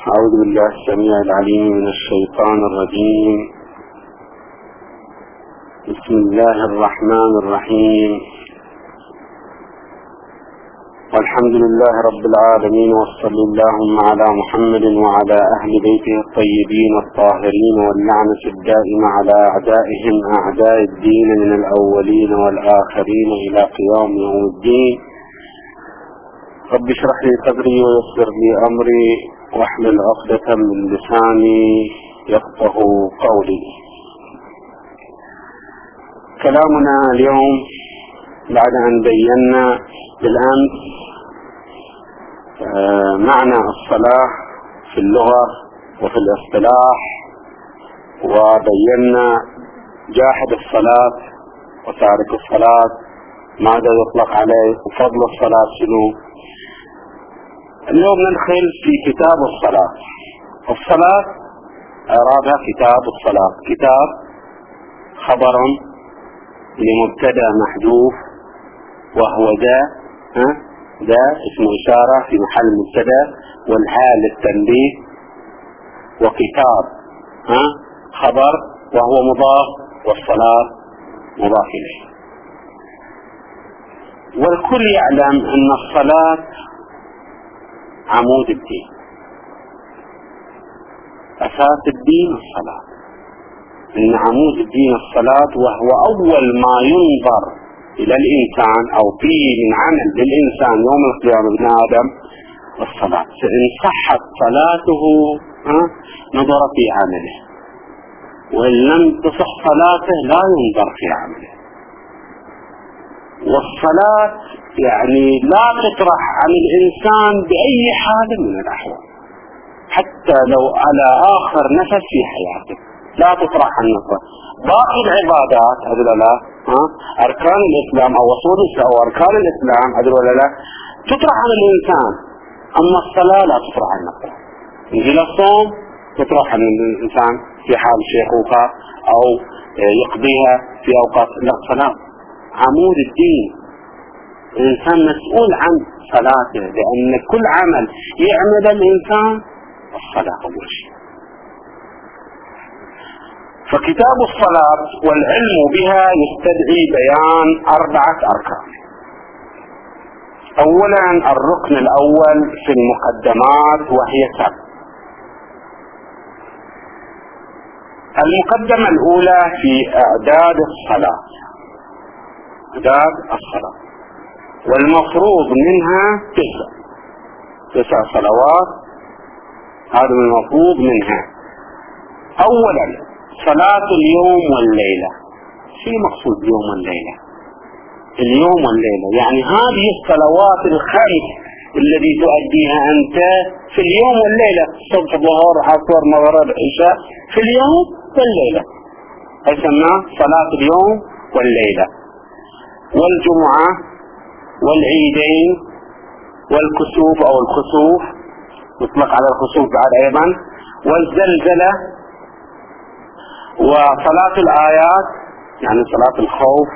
أعوذ بالله السميع العليم من الشيطان الرجيم. بسم الله الرحمن الرحيم، والحمد لله رب العالمين، وصلى اللهم على محمد وعلى أهل بيته الطيبين الطاهرين، واللعنة الدائمة على أعدائهم أعداء الدين من الأولين والآخرين إلى قيام يوم الدين. رب اشرح لي صدري ويسر لي أمري واحلل عقدة من لساني يفقه قولي. كلامنا اليوم بعد أن بينا بالأمس معنى الصلاة في اللغة وفي الاصطلاح، وبينا جاحد الصلاة وتارك الصلاة ماذا يطلق عليه وفضل الصلاة شنو. اليوم ندخل في كتاب الصلاة. الصلاة أرادها كتاب الصلاة، كتاب خبر لمبتدأ محذوف وهو ذا اسم إشارة في محل مبتدأ، والحال للتنبيه، وكتاب خبر وهو مضاف، والصلاة مضاف إليه. والكل يعلم أن الصلاة عمود الدين، أساس الدين الصلاة، إن عمود الدين الصلاة، وهو أول ما ينظر إلى الإنسان أو فيه من عمل للإنسان يوم القيامة ابن آدم الصلاة. فإن صحت صلاته نظر في عمله، وإن لم تصح صلاته لا ينظر في عمله. والصلاة يعني لا تطرح عن الإنسان بأي حال من الأحوال، حتى لو على آخر نفس في حياته لا تطرح عن نفسه. باقي العبادات هذول لا أركان الإسلام أو أصول أو أركان الإسلام هذول لا تطرح عن الإنسان، أما الصلاة لا تطرح عن نفسه. مثل الصوم تطرح عن الإنسان في حال شيخوخة أو يقضيها في أوقات. لا، الصلاة عمود الدين، الإنسان مسؤول عن صلاته، لأن كل عمل يعمل الإنسان الصلاة أول شيء. فكتاب الصلاة والعلم بها يستدعي بيان 4 أركان. أولا الركن الأول في المقدمات، وهي 7. المقدمة الأولى في إعداد الصلاة، إعداد الصلاة، والمفروض منها 9 صلوات، هذا المفروض منها. أولا صلاة اليوم والليلة. شو مقصود اليوم والليلة؟ اليوم والليلة يعني هذه الصلوات ال5 التي تؤديها أنت في اليوم والليلة، الصبح ظهر عصر مغرب عشاء، في اليوم والليلة، يسمى صلاة اليوم والليلة. والجمعة والعيدين والكسوف أو الخسوف، يطلق على الخسوف بعد أيضا، والزلزلة، وصلاة الآيات يعني صلاة الخوف،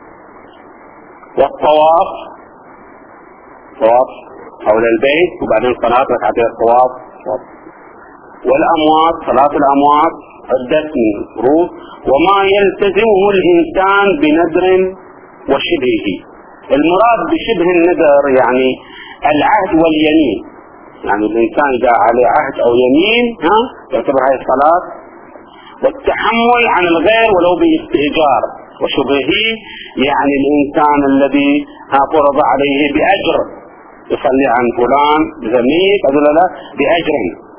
والطواف، طواف حول البيت، وبعدين صلاة ركعتي الطواف، والأموات، صلاة الأموات عدة من الفروض، وما يلتزمه الإنسان بنذر وشبهه. المراد بشبه النذر يعني العهد واليمين، يعني الإنسان إذا عليه عهد أو يمين يعتبر هذه الصلاة. والتحمل عن الغير ولو باستئجار، وشبهه يعني الإنسان الذي فرض عليه بأجر، يصلي عن فلان زميل أقول له بأجر.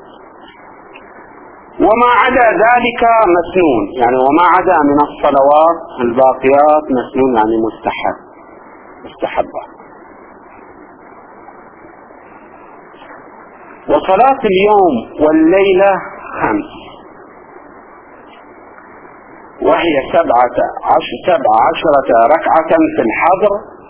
وما عدا ذلك مسنون، يعني وما عدا من الصلوات الباقيات مسنون، يعني مستحبة. وصلاة اليوم والليلة 5، وهي 17 ركعة في الحضر.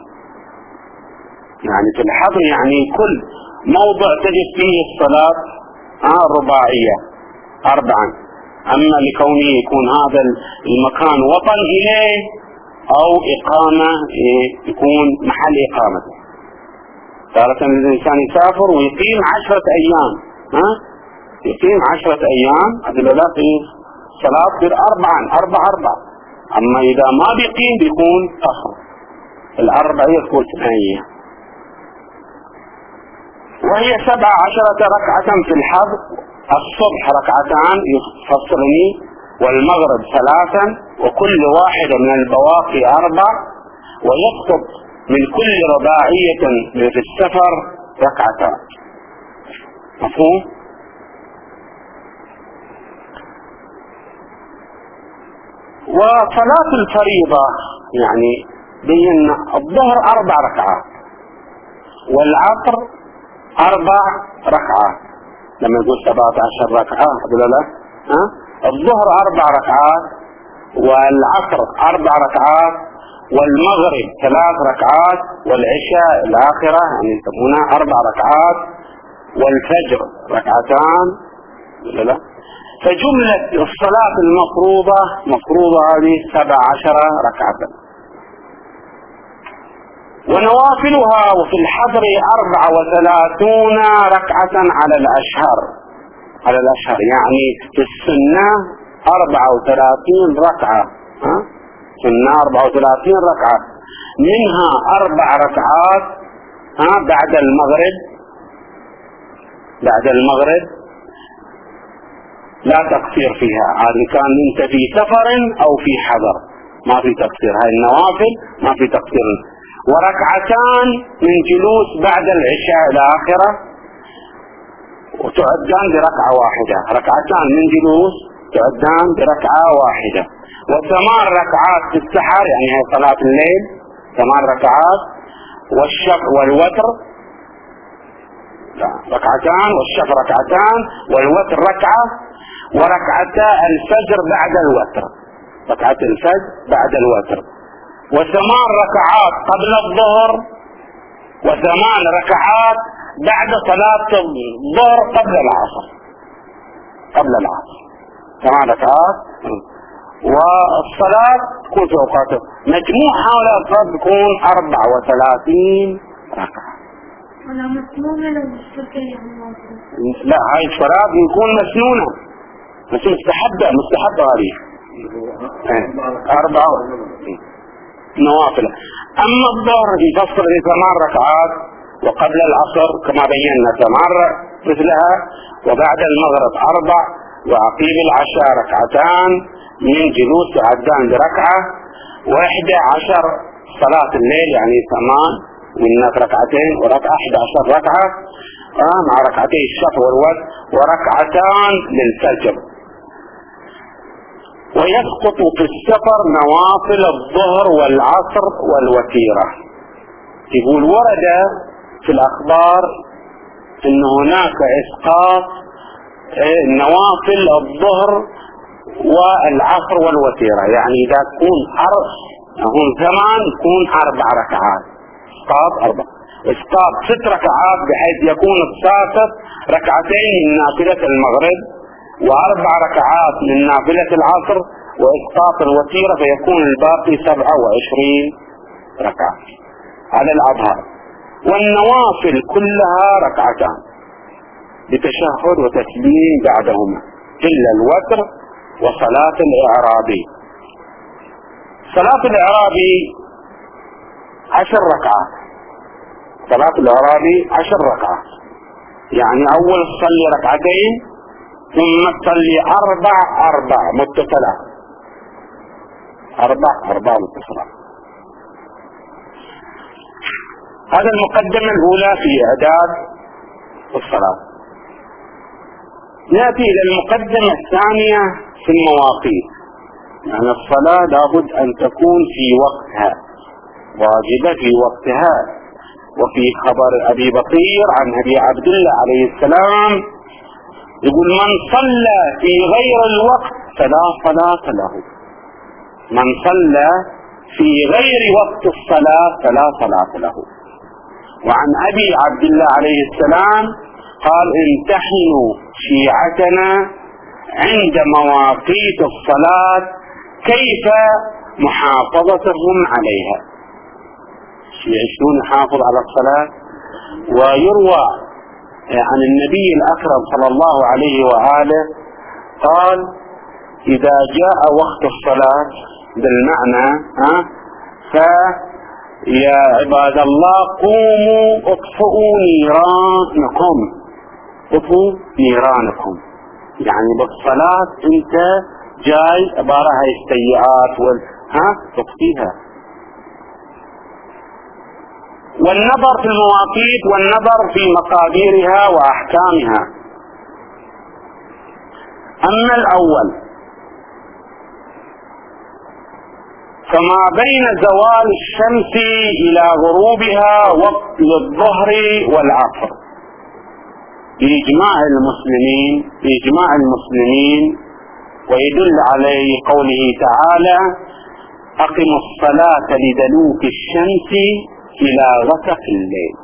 يعني في الحضر يعني كل موضع تجد فيه الصلاة رباعية 4. أما لكونه يكون هذا المكان وطن إليه أو إقامة، يكون محل إقامته. تارة الإنسان يسافر ويقيم 10 أيام يقيم 10 أيام هذول لا في صلاة تصير 4. أما إذا ما بيقيم بيكون قصر، 4 يكون 8. وهي 17 ركعة في الحضر. الصبح 2 يفصلني، والمغرب 3، وكل واحدة من البواقي 4، ويسقط من كل رباعية في السفر 2. مفهوم؟ وصلاة الفريضة يعني بين الظهر 4 ركعات، والعصر 4 ركعات. لما يقول 17 ركعة هذول لا، الظهر 4 ركعات، والعصر 4 ركعات، والمغرب 3 ركعات، والعشاء الآخرة يعني يسمونها 4 ركعات، والفجر 2 لا. فجملة الصلاة مفروضة هذه 17 ركعة. ونوافلها وفي الحضر 34 ركعة على الأشهر، يعني في السنة 34 ركعة، سنة 34 ركعة، منها 4 ركعات بعد المغرب لا تقصير فيها. هذا كان انت في سفر او في حضر ما في تقصير، هاي النوافل ما في تقصير. وركعتان من جلوس بعد العشاء الآخرة وتعدان بركعة واحدة، ركعتان من جلوس تعدان بركعة واحدة. و8 ركعات في السحر، يعني هي صلاة الليل 8 ركعات، والشفع والوتر 2 والشفع 2 والوتر 1، وركعتا الفجر بعد الوتر، ركعة الفجر بعد الوتر، و8 ركعات قبل الظهر، و8 ركعات بعد صلاة الظهر قبل العصر 8 ركعات. والصلاة تكون في أوقاته مجموعة هؤلاء تكون 34 ركعة. أنا مسنونة لو لا، هاي الصلاة بيكون مسنونة بس مستحبة هذه 4 نوافل. أما الظهر يفصل في 8 ركعات، وقبل العصر كما بينا 8 مثلها، وبعد المغرب 4، وعقيب العشاء 2 من جلوس عدان بركعة، و11 صلاة الليل يعني 8 من 2 وركعة 11 ركعة مع 2 الشفع والوتر، وركعتان للفجر. ويسقط في السفر نوافل الظهر والعصر والوتيرة. يقول ورد في الأخبار أن هناك إسقاط نوافل الظهر والعصر والوتيرة، يعني إذا تكون هم زمان تكون 4 ركعات، إسقاط 6 ركعات بحيث يكون الساقط 2 من نافلة المغرب، و4 ركعات من نافلة العصر، وإسقاط الوتيرة فيكون الباقي 27 ركعة على الأظهر. والنوافل كلها 2 بتشهد وتسليم بعدهما إلا الوتر وصلاة الإعرابي. صلاة الإعرابي 10 ركعات، صلاة الإعرابي 10 ركعات، يعني أول تصلي 2 ثم تصلي 4 متصلات، 4 متصلات. هذا المقدمة الأولى في إعداد الصلاة. نأتي إلى المقدمة الثانية في المواقيت. يعني الصلاة لابد أن تكون في وقتها، واجبة في وقتها. وفي خبر أبي بكير عن أبي عبد الله عليه السلام يقول: من صلى في غير الوقت فلا صلاة له. من صلى في غير وقت الصلاة فلا صلاة له. وعن أبي عبد الله عليه السلام قال: امتحنوا شيعتنا عند مواقيت الصلاة كيف محافظتهم عليها. الشيعة شلون يحافظ على الصلاة؟ ويروى عن النبي الأكرم صلى الله عليه وآله قال: إذا جاء وقت الصلاة بالمعنى فيا عباد الله قوموا اطفئوا نيرانكم، اطفئوا نيرانكم، يعني بالصلاة انت جاي عبارة هاي السيئات تطفيها. والنظر في المواقيت والنظر في مقاديرها وأحكامها. أما الأول فما بين زوال الشمس إلى غروبها وقت للظهر والعصر بإجماع المسلمين، ويدل عليه قوله تعالى: أقم الصلاة لدلوك الشمس إلى غسق الليل.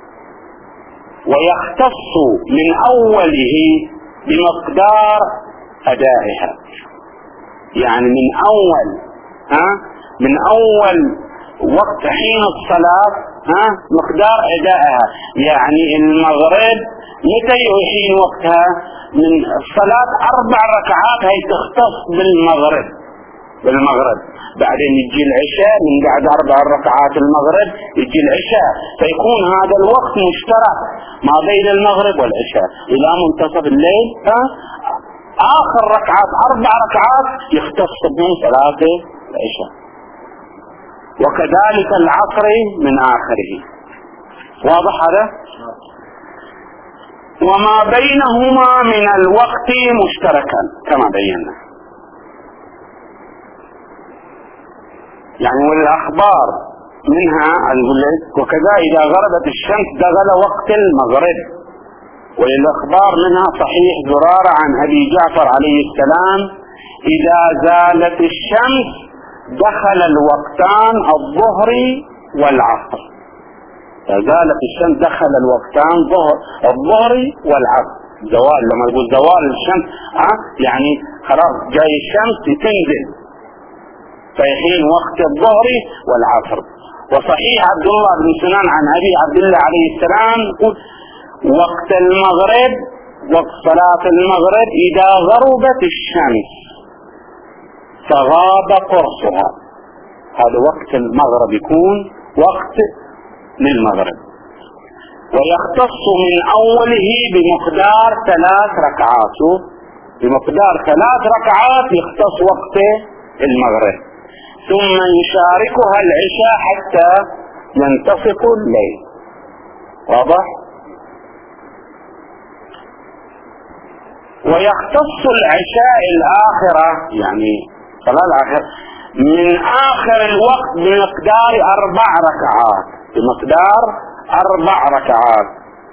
ويختص من أوله بمقدار أدائها، يعني من أول وقت حين الصلاة مقدار أدائها. يعني المغرب متى يحين وقتها؟ من الصلاة 4 ركعات هي تختص بالمغرب. بعدين يجي العشاء، من بعد 4 ركعات المغرب يجي العشاء، فيكون هذا الوقت مشترك ما بين المغرب والعشاء إلى منتصف الليل. آخر ركعات 4 ركعات يختص بهم صلاة العشاء، وكذلك العصر من آخره. واضح هذا؟ وما بينهما من الوقت مشتركا كما بينا. يعني والأخبار منها أقول لك: وكذا إذا غربت الشمس دخل وقت المغرب. وللأخبار منها صحيح زرارة عن أبي جعفر عليه السلام: إذا زالت الشمس دخل الوقتان الظهر والعصر. إذا زالت الشمس دخل الوقتان الظهر والعصر. زوال، لما يقول زوال الشمس يعني خلاص جاي الشمس تنزل، فيحين وقت الظهر والعصر. وصحيح عبد الله بن سنان عن أبي عبد الله عليه السلام يقول: وقت المغرب، وقت صلاة المغرب إذا غربت الشمس فغاب قرصها. هذا وقت المغرب يكون وقت للمغرب. ويختص من أوله بمقدار 3 ركعات، بمقدار 3 ركعات يختص وقت المغرب، ثم يشاركها العشاء حتى ينتصف الليل. واضح؟ ويختص العشاء الآخرة، يعني صلاة الآخرة، من آخر الوقت بمقدار 4 ركعات، بمقدار 4 ركعات.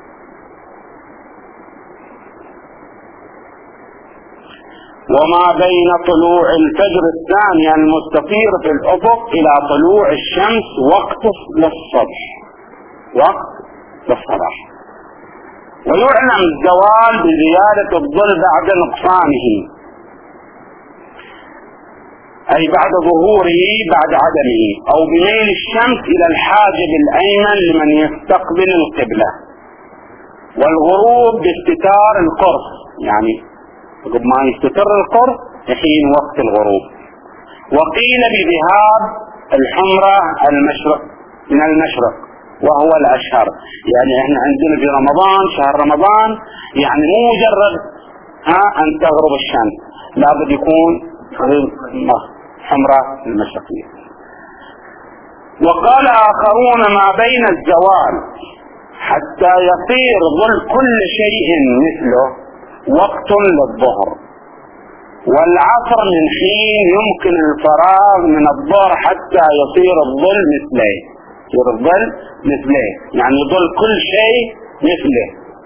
وما بين طلوع الفجر الثاني المستطير في الأفق إلى طلوع الشمس وقت للصبح، وقت للصباح. ويعلم الزوال بزيادة الظل بعد نقصانه، أي بعد ظهوره بعد عدمه، أو بميل الشمس إلى الحاجب الأيمن لمن يستقبل القبلة. والغروب باستتار القرص، يعني قبل ما يستتر القرص يحين وقت الغروب. وقيل بذهاب الحمرة من المشرق وهو الأشهر. يعني احنا عندنا في رمضان، شهر رمضان، يعني مو مجرد أن تغرب الشمس، لابد يكون حمراء المشرقية. وقال آخرون: ما بين الزوال حتى يصير ظل كل شيء مثله وقت للظهر، والعصر من حين يمكن الفراغ من الظهر حتى يصير الظل مثله، يصير الظل مثله، يعني ظل كل شيء مثله.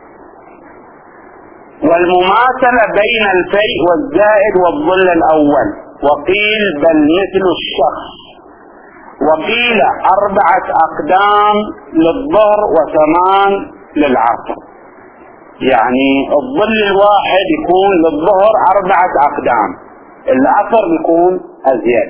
والمماثلة بين الفيء والزائد والظل الأول. وقيل بل مثل الشخص. وقيل 4 أقدام للظهر و8 للعصر. يعني الظل الواحد يكون للظهر 4 أقدام، العصر يكون أزيد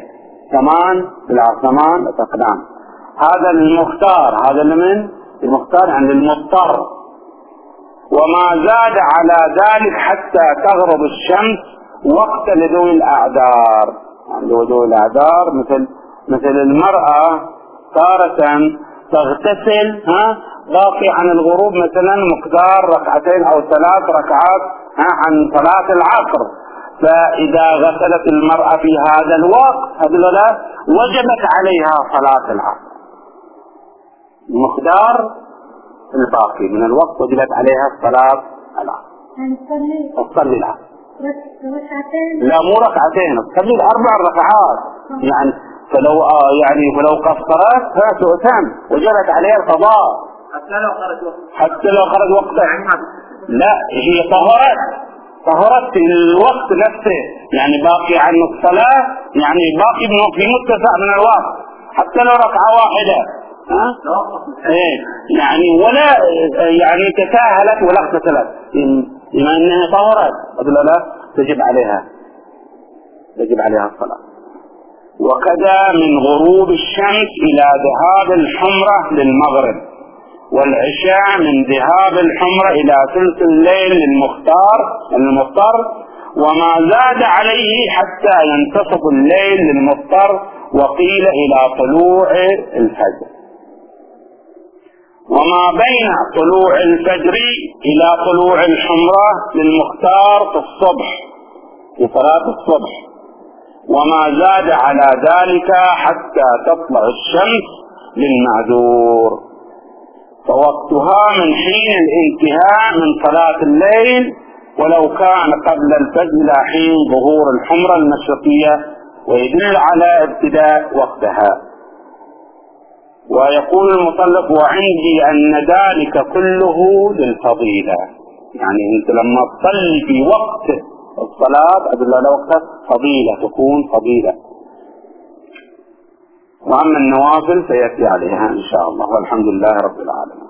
8 أقدام. هذا المختار، هذا من المختار عند المضطر. وما زاد على ذلك حتى تغرب الشمس وقت لذوي الأعذار. ذوي الأعذار مثل المرأة تارة تغتسل باقي عن الغروب مثلا مقدار ركعتين أو 3 ركعات عن صلاة العصر، فإذا غسلت المرأة في هذا الوقت وجبت عليها صلاة العصر، مقدار الباقي من الوقت وجبت عليها صلاة العصر. تصلي العصر لا مو ركعتين، تصلي 4 ركعات يعني، فلو قصرت تؤتم وجبت عليها القضاء حتى لو خرج وقتها. لا هي طهرت في الوقت نفسه، يعني باقي عن الصلاة، يعني باقي في متسع من الوقت حتى لو ركعة واحدة يعني ولا يعني تساهلت ولا اغتسلت، بما انها طهرت لا تجب عليها الصلاة. وكذا من غروب الشمس إلى ذهاب الحمرة للمغرب، والعشاء من ذهاب الحمرة إلى ثلث الليل للمفطر، وما زاد عليه حتى ينتصف الليل للمفطر، وقيل إلى طلوع الفجر. وما بين طلوع الفجر إلى طلوع الحمرة للمختار في الصبح في صلاة الصبح، وما زاد على ذلك حتى تطلع الشمس للمعذور، فوقتها من حين الانتهاء من صلاة الليل ولو كان قبل الفجر إلى حين ظهور الحمرة المشرقية، ويدل على ابتداء وقتها. ويقول المصنف: وعندي أن ذلك كله للفضيلة، يعني أنت لما تصلي في وقت الصلاة أدل على وقت فضيلة، تكون فضيلة. وأما النوافل فيأتي عليها إن شاء الله، والحمد لله رب العالمين.